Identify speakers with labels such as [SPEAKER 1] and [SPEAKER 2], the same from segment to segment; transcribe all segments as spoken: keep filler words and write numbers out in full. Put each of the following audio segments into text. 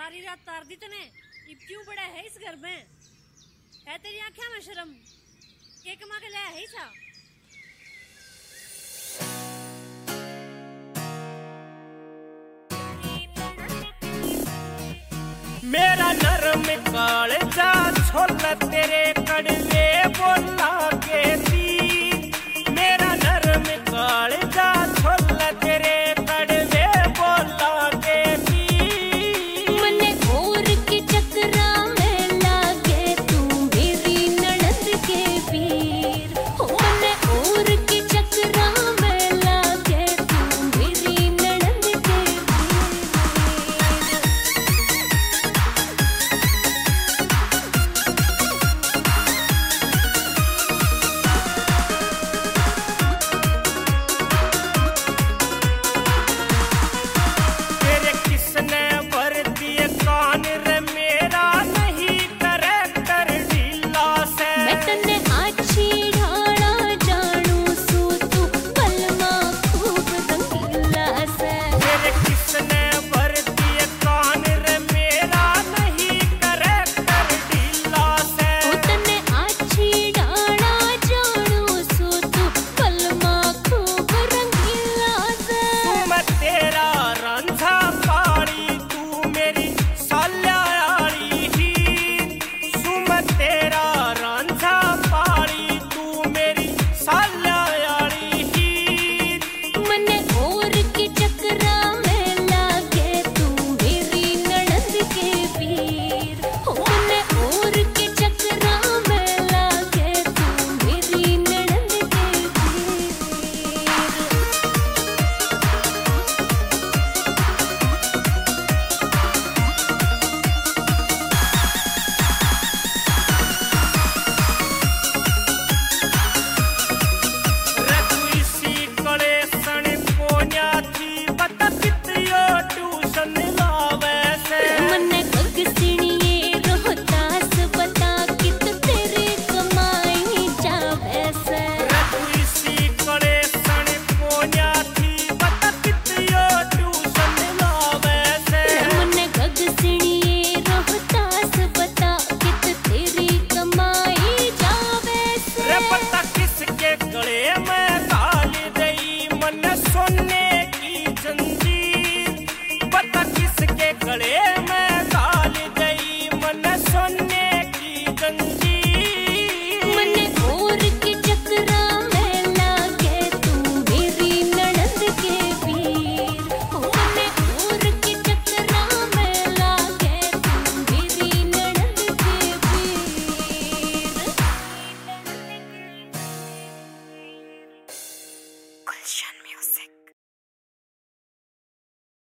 [SPEAKER 1] सारी रात तार दी तने, अब क्यों बड़ा है इस घर में? है तेरी आंखें में शर्म? के कमा के लाया है सा?
[SPEAKER 2] मेरा नरम कालजा छोला तेरे कड़वे बोला के दी। मेरा नरम कालजा छोला तेरे कड़वे बोला के दी।
[SPEAKER 3] मने और के चक्रा में लागे तू मेरी ननद के पीर। हो मने और के चक्रा में लागे तू मेरी ननद के पीर।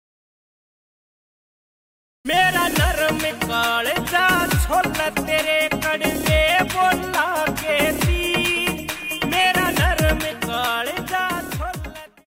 [SPEAKER 2] मेरा नरम कालजा छोला तेरे